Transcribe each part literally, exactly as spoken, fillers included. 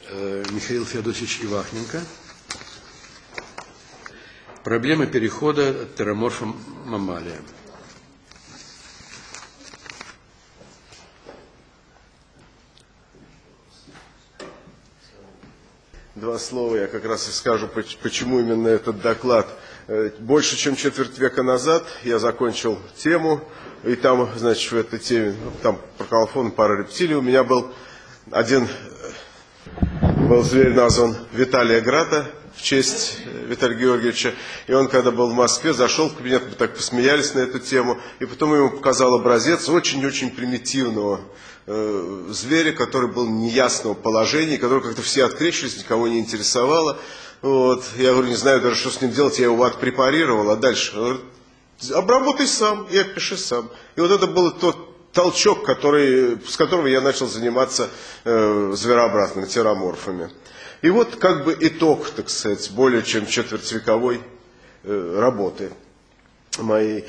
Михаил Феодосович Ивахненко. Проблема перехода от тераморфа маммалия. Два слова я как раз и скажу, почему именно этот доклад. Больше чем четверть века назад я закончил тему, и там, значит, в этой теме, там про колофон, пара рептилий, у меня был один, был зверь назван Виталия Грата, в честь Виталия Георгиевича, и он, когда был в Москве, зашел в кабинет, мы так посмеялись на эту тему, и потом ему показал образец очень-очень примитивного э, зверя, который был неясного положения, который как-то все открещивались, никого не интересовало. Вот. Я говорю, не знаю даже, что с ним делать, я его отпрепарировал, а дальше? Он говорит, обработай сам и опиши сам. И вот это был тот толчок, который, с которого я начал заниматься э, зверообразными тераморфами. И вот как бы итог, так сказать, более чем четвертьвековой э, работы моей.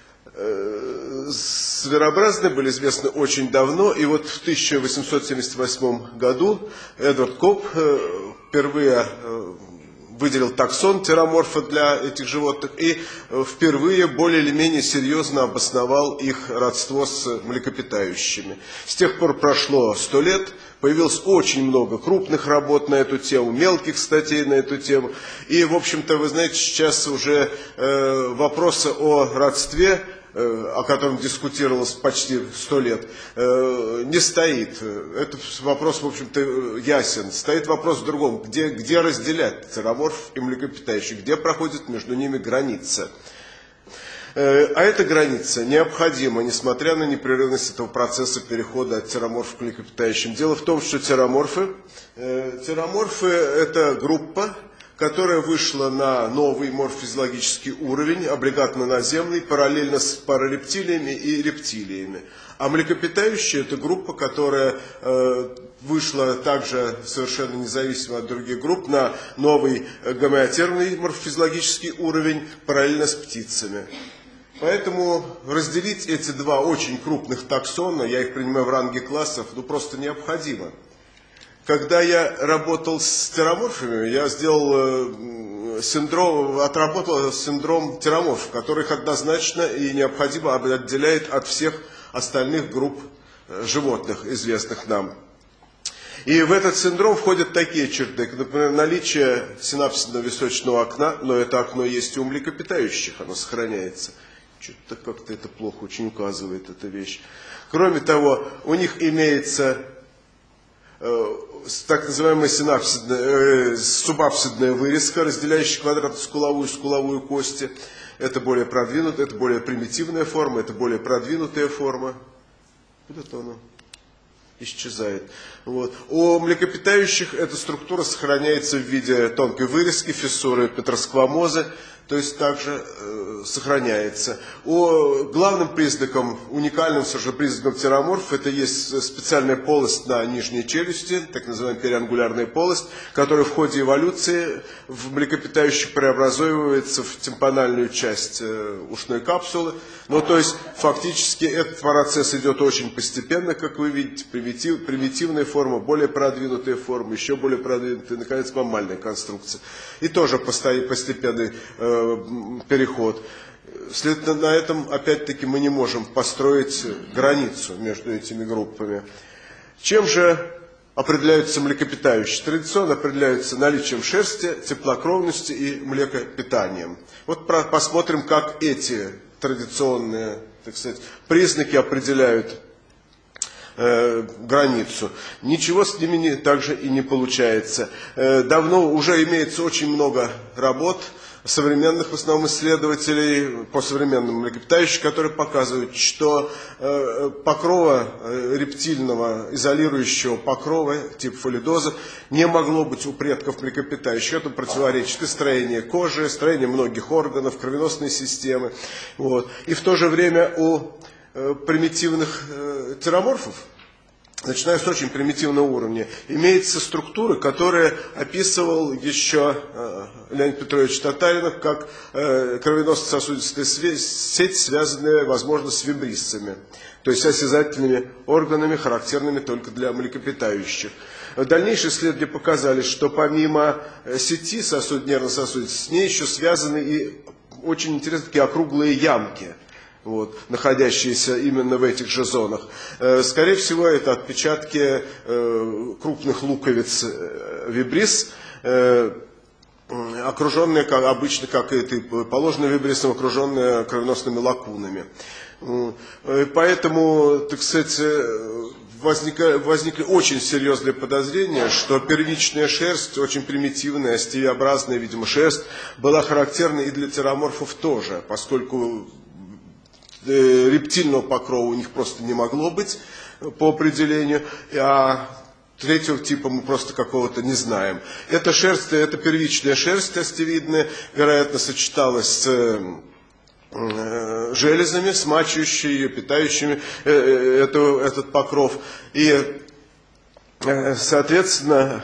Э, зверообразные были известны очень давно, и вот в тысяча восемьсот семьдесят восьмом году Эдвард Коп э, впервые э, выделил таксон тераморфа для этих животных и впервые более или менее серьезно обосновал их родство с млекопитающими. С тех пор прошло сто лет, появилось очень много крупных работ на эту тему, мелких статей на эту тему. И, в общем-то, вы знаете, сейчас уже э, вопросы о родстве, о котором дискутировалось почти сто лет, не стоит. Этот вопрос, в общем-то, ясен. Стоит вопрос в другом. Где, где разделять тераморф и млекопитающих? Где проходит между ними граница? А эта граница необходима, несмотря на непрерывность этого процесса перехода от тераморфа к млекопитающим. Дело в том, что тераморфы, тераморфы – это группа, которая вышла на новый морфофизиологический уровень, облигатно-наземный, параллельно с парарептилиями и рептилиями. А млекопитающие – это группа, которая э, вышла также совершенно независимо от других групп на новый гомеотермный морфофизиологический уровень, параллельно с птицами. Поэтому разделить эти два очень крупных таксона, я их принимаю в ранге классов, ну просто необходимо. Когда я работал с тераморфами, я сделал э, синдром, отработал синдром тераморфов, который их однозначно и необходимо отделяет от всех остальных групп э, животных, известных нам. И в этот синдром входят такие черты, как, например, наличие синапсидно-височного окна, но это окно есть и у млекопитающих, оно сохраняется. Что-то как-то это плохо очень указывает эта вещь. Кроме того, у них имеется э, так называемая синапсидная, э, субапсидная вырезка, разделяющая квадратно-скуловую и скуловую кости. Это более продвинутая, это более примитивная форма, это более продвинутая форма. Куда-то оно исчезает. Вот. У млекопитающих эта структура сохраняется в виде тонкой вырезки, фиссуры петросквамозы, то есть также э, сохраняется. О, главным признаком, уникальным совершенно признаком тераморф, это есть специальная полость на нижней челюсти, так называемая периангулярная полость, которая в ходе эволюции в млекопитающих преобразовывается в тимпанальную часть э, ушной капсулы. Ну, то есть, фактически, этот процесс идет очень постепенно, как вы видите, примитив, примитивная форма, более продвинутая форма, еще более продвинутая, наконец, маммальная конструкция. И тоже постепенный э, переход. Следовательно, на этом, опять-таки, мы не можем построить границу между этими группами. Чем же определяются млекопитающие? Традиционно определяются наличием шерсти, теплокровностью и млекопитанием. Вот про, посмотрим, как эти традиционные, так сказать, признаки определяют э, границу. Ничего с ними не, также и не получается. Э, давно уже имеется очень много работ современных в основном исследователей по современным млекопитающим, которые показывают, что э, покрова э, рептильного, изолирующего покрова, типа фолидоза, не могло быть у предков млекопитающих. Это противоречит и строению кожи, строению многих органов, кровеносной системы. Вот. И в то же время у э, примитивных э, тераморфов, начиная с очень примитивного уровня, имеется структура, которая описывал еще э, Леонид Петрович Татаринов как э, кровеносно-сосудистая сеть, связанная, возможно, с вибриссами, то есть осязательными органами, характерными только для млекопитающих. Дальнейшие исследования показали, что помимо сети сосуд, нервно-сосудистой, с ней еще связаны и очень интересные такие округлые ямки, вот, находящиеся именно в этих же зонах. Скорее всего, это отпечатки крупных луковиц вибрис, окруженные, как обычно, как и положено вибрисом, окруженные кровеносными лакунами. Поэтому, так сказать, возникли, возникли очень серьезные подозрения, что первичная шерсть, очень примитивная, стевиобразная, видимо, шерсть, была характерна и для тероморфов тоже, поскольку рептильного покрова у них просто не могло быть по определению, а третьего типа мы просто какого-то не знаем. Эта шерсть, это первичная шерсть остевидная, вероятно, сочеталась с железами, смачивающими ее, питающими эту, этот покров. И, соответственно,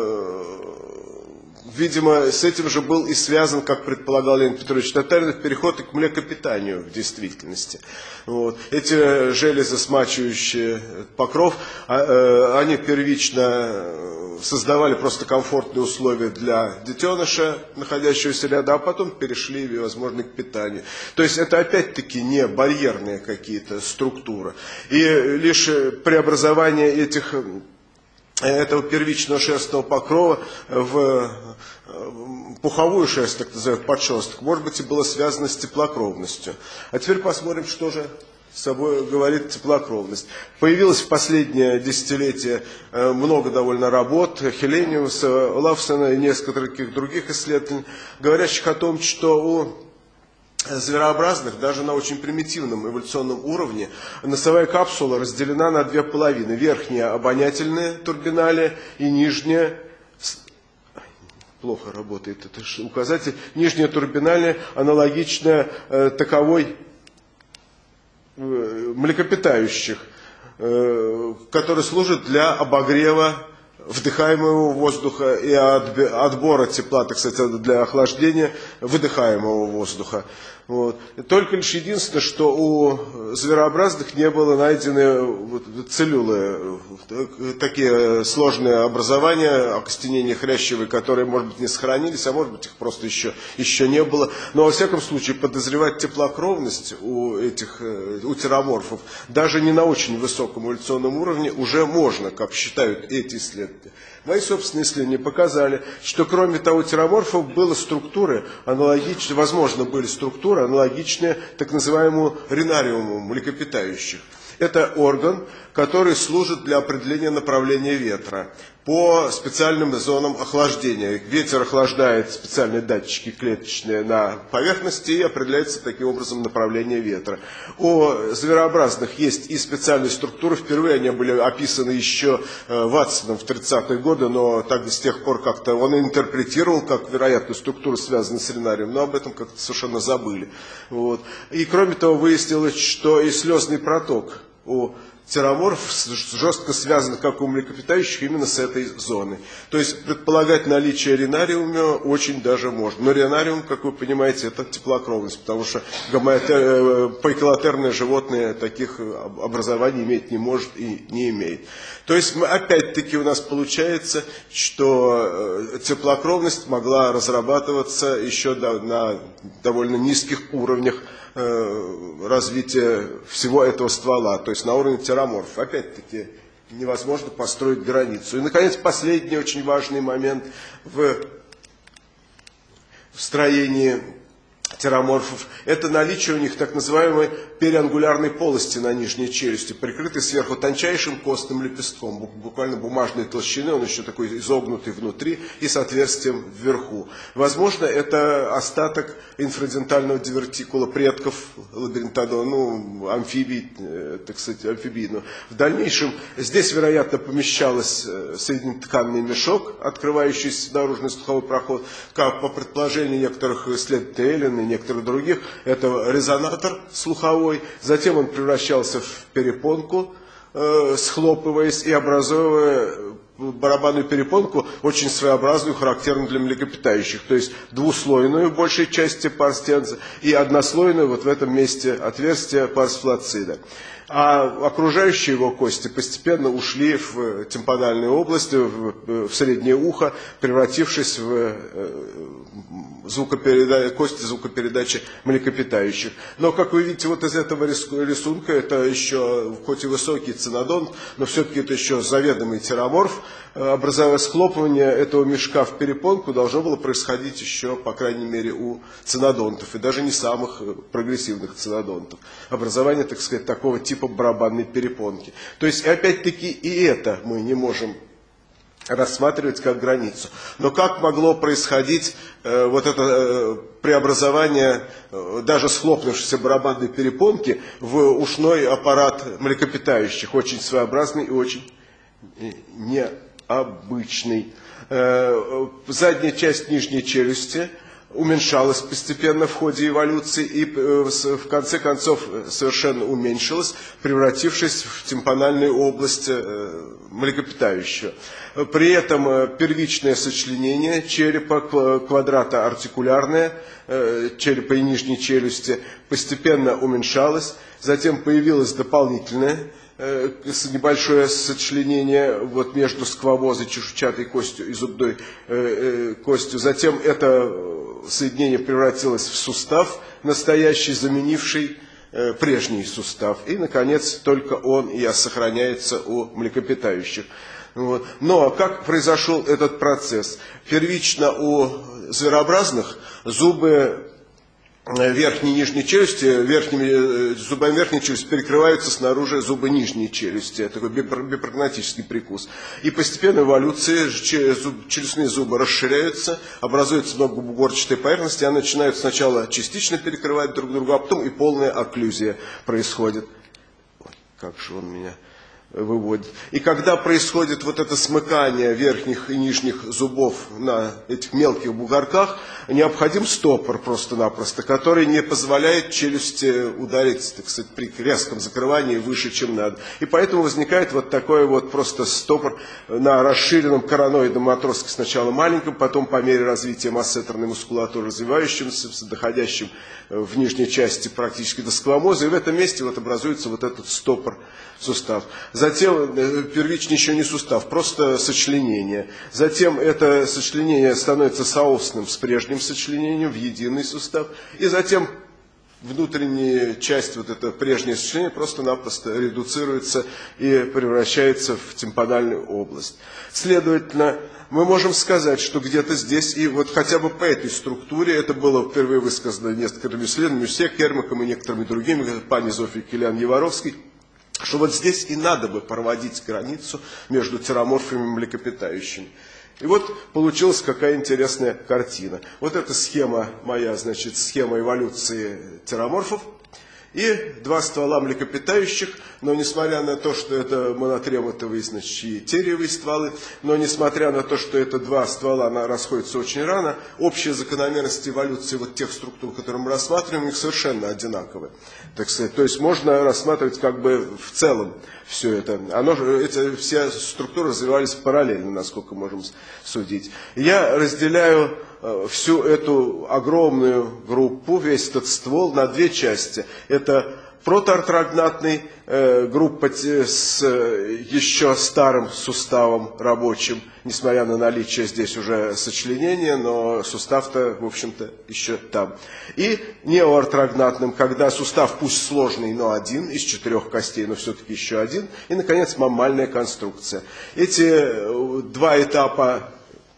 видимо, с этим же был и связан, как предполагал Леонид Петрович Татаринов, переход к млекопитанию в действительности. Вот. Эти железы, смачивающие покров, они первично создавали просто комфортные условия для детеныша, находящегося рядом, а потом перешли, возможно, к питанию. То есть это опять-таки не барьерные какие-то структуры. И лишь преобразование этих, этого первичного шерстного покрова в пуховую шерсть, так называемый подшерсток, может быть, и было связано с теплокровностью. А теперь посмотрим, что же собой говорит теплокровность. Появилось в последнее десятилетие много довольно работ Хелениуса, Лавсона и нескольких других исследователей, говорящих о том, что у зверообразных, даже на очень примитивном эволюционном уровне, носовая капсула разделена на две половины. Верхняя обонятельная турбиналия и нижняя, плохо работает этот указатель, нижняя турбиналия аналогичная э, таковой млекопитающих, который служит для обогрева вдыхаемого воздуха и отбора тепла, так сказать, для охлаждения выдыхаемого воздуха. Вот. Только лишь единственное, что у зверообразных не было найдены целлюлы, такие сложные образования, окостенения хрящевые, которые, может быть, не сохранились, а может быть, их просто еще, еще не было. Но, во всяком случае, подозревать теплокровность у этих, у тероморфов, даже не на очень высоком эволюционном уровне, уже можно, как считают эти исследователи. Мои собственные исследования показали, что кроме того, у тероморфов были структуры аналогичные, возможно, были структуры аналогичные так называемому ринариуму млекопитающих. Это орган, который служит для определения направления ветра по специальным зонам охлаждения. Ветер охлаждает специальные датчики клеточные на поверхности и определяется таким образом направление ветра. У зверообразных есть и специальные структуры. Впервые они были описаны еще Ватсоном в тридцатые годы, но так с тех пор как-то он интерпретировал, как вероятно структуры связаны с ринарием, но об этом как-то совершенно забыли. Вот. И кроме того выяснилось, что и слезный проток у тероморф жестко связан, как у млекопитающих, именно с этой зоной. То есть предполагать наличие ринариума очень даже можно. Но ринариум, как вы понимаете, это теплокровность, потому что поикилотерные животные таких образований иметь не может и не имеет. То есть опять-таки у нас получается, что теплокровность могла разрабатываться еще на довольно низких уровнях развития всего этого ствола, то есть на уровне тероморфов. Опять-таки невозможно построить границу. И, наконец, последний очень важный момент в строении тероморфов – это наличие у них так называемой периангулярной полости на нижней челюсти, прикрытой сверху тончайшим костным лепестком, буквально бумажной толщины, он еще такой изогнутый внутри и с отверстием вверху. Возможно, это остаток инфрадентального дивертикула предков лабиринтодон, ну, амфибий, так сказать, амфибийного. В дальнейшем здесь, вероятно, помещалась соединительно-тканный мешок, открывающийся наружный слуховой проход, как по предположению некоторых исследователей Эллина и некоторых других, это резонатор слуховой. Затем он превращался в перепонку, э, схлопываясь и образовывая барабанную перепонку, очень своеобразную, характерную для млекопитающих. То есть двуслойную в большей части парс тенза и однослойную вот в этом месте отверстия парс флаццида. А окружающие его кости постепенно ушли в тимпанальную область, в, в среднее ухо, превратившись в звукопереда... кости звукопередачи млекопитающих. Но, как вы видите, вот из этого рисунка, это еще, хоть и высокий цинодонт, но все-таки это еще заведомый тероморф. Образование схлопывания этого мешка в перепонку должно было происходить еще, по крайней мере, у цинодонтов, и даже не самых прогрессивных цинодонтов. Образование, так сказать, такого типа барабанной перепонки. То есть, опять-таки, и это мы не можем рассматривать как границу. Но как могло происходить э, вот это э, преобразование э, даже схлопнувшейся барабанной перепонки в ушной аппарат млекопитающих, очень своеобразный и очень необычный. Э, задняя часть нижней челюсти уменьшалась постепенно в ходе эволюции и в конце концов совершенно уменьшилась, превратившись в тимпанальную область млекопитающего. При этом первичное сочленение черепа, квадрато-артикулярное, черепа и нижней челюсти, постепенно уменьшалось, затем появилось дополнительное небольшое сочленение вот между сквамозой, чешуйчатой костью и зубной э, э, костью. Затем это соединение превратилось в сустав, настоящий, заменивший э, прежний сустав. И, наконец, только он и сохраняется у млекопитающих. Вот. Но как произошел этот процесс? Первично у зверообразных зубы верхней и нижней челюсти, верхними зубами верхней челюсти перекрываются снаружи зубы нижней челюсти. Это такой бипрогнатический прикус. И постепенно в эволюции челюстные зубы расширяются, образуется многобугорчатая поверхность, и они начинают сначала частично перекрывать друг друга, а потом и полная окклюзия происходит. Ой, как же он меня выводит. И когда происходит вот это смыкание верхних и нижних зубов на этих мелких бугорках, необходим стопор просто-напросто, который не позволяет челюсти ударить, так сказать, при резком закрывании выше, чем надо. И поэтому возникает вот такой вот просто стопор на расширенном короноидном отростке, сначала маленьком, потом по мере развития массетерной мускулатуры развивающимся, доходящим в нижней части практически до сквамоза, и в этом месте вот образуется вот этот стопор сустав. Затем первичный еще не сустав, просто сочленение. Затем это сочленение становится соосным с прежним сочленением в единый сустав. И затем внутренняя часть, вот это прежнее сочленение, просто-напросто редуцируется и превращается в тимпанальную область. Следовательно, мы можем сказать, что где-то здесь, и вот хотя бы по этой структуре, это было впервые высказано несколькими исследованиями, все Кермаком и некоторыми другими, пани Зофия Килян-Яворовский, что вот здесь и надо бы проводить границу между тероморфами и млекопитающими. И вот получилась какая интересная картина. Вот эта схема моя, значит, схема эволюции тероморфов. И два ствола млекопитающих, но несмотря на то, что это монотремотовые, значит, и терриевые стволы, но несмотря на то, что это два ствола, она расходится очень рано, общая закономерность эволюции вот тех структур, которые мы рассматриваем, у них совершенно одинаковые. Так сказать, то есть можно рассматривать как бы в целом все это. Оно, эти, все структуры развивались параллельно, насколько можем судить. Я разделяю всю эту огромную группу, весь этот ствол на две части. Это протоартрогнатный э, группа с еще старым суставом рабочим, несмотря на наличие здесь уже сочленения, но сустав-то, в общем-то, еще там. И неоартрогнатным, когда сустав пусть сложный, но один, из четырех костей, но все-таки еще один. И, наконец, маммальная конструкция. Эти два этапа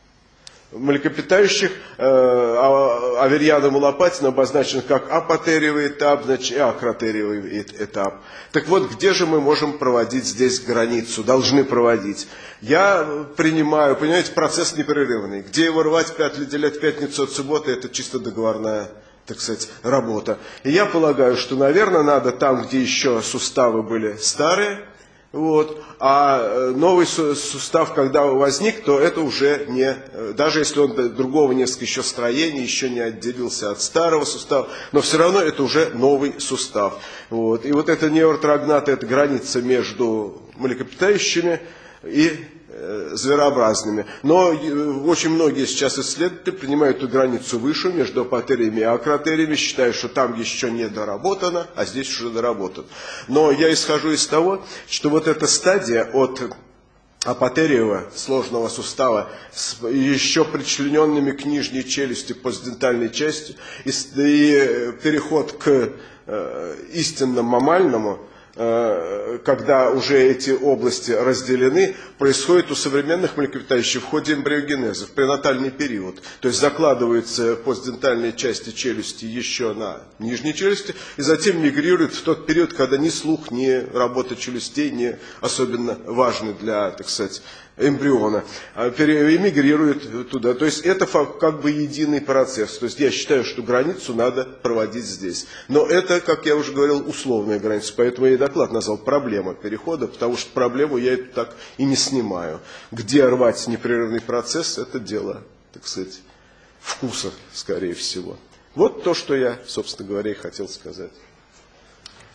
млекопитающих э, Аверьяном и Лопатиным обозначен как апотериевый этап, значит, и акротериевый этап. Так вот, где же мы можем проводить здесь границу, должны проводить? Я принимаю, понимаете, процесс непрерывный. Где его рвать, пятли делять пятницу от субботы, это чисто договорная, так сказать, работа. И я полагаю, что, наверное, надо там, где еще суставы были старые, вот. А новый сустав, когда возник, то это уже не, даже если он другого несколько еще строений, еще не отделился от старого сустава, но все равно это уже новый сустав. Вот. И вот это неоартрогнаты, это граница между млекопитающими и зверообразными. Но очень многие сейчас исследователи принимают эту границу выше, между апотериями и акротериями, считая, что там еще не доработано, а здесь уже доработано. Но я исхожу из того, что вот эта стадия от апотериевого сложного сустава с еще причлененными к нижней челюсти постдентальной части и, и переход к э, истинно маммальному, когда уже эти области разделены, происходит у современных млекопитающих в ходе эмбриогенеза, в пренатальный период. То есть закладываются постдентальные части челюсти еще на нижней челюсти, и затем мигрируют в тот период, когда ни слух, ни работа челюстей не особенно важны для, так сказать, эмбриона, эмигрирует туда. То есть это как бы единый процесс. То есть я считаю, что границу надо проводить здесь. Но это, как я уже говорил, условная граница. Поэтому я и доклад назвал «Проблема перехода», потому что проблему я эту так и не снимаю. Где рвать непрерывный процесс, это дело, так сказать, вкуса, скорее всего. Вот то, что я, собственно говоря, и хотел сказать.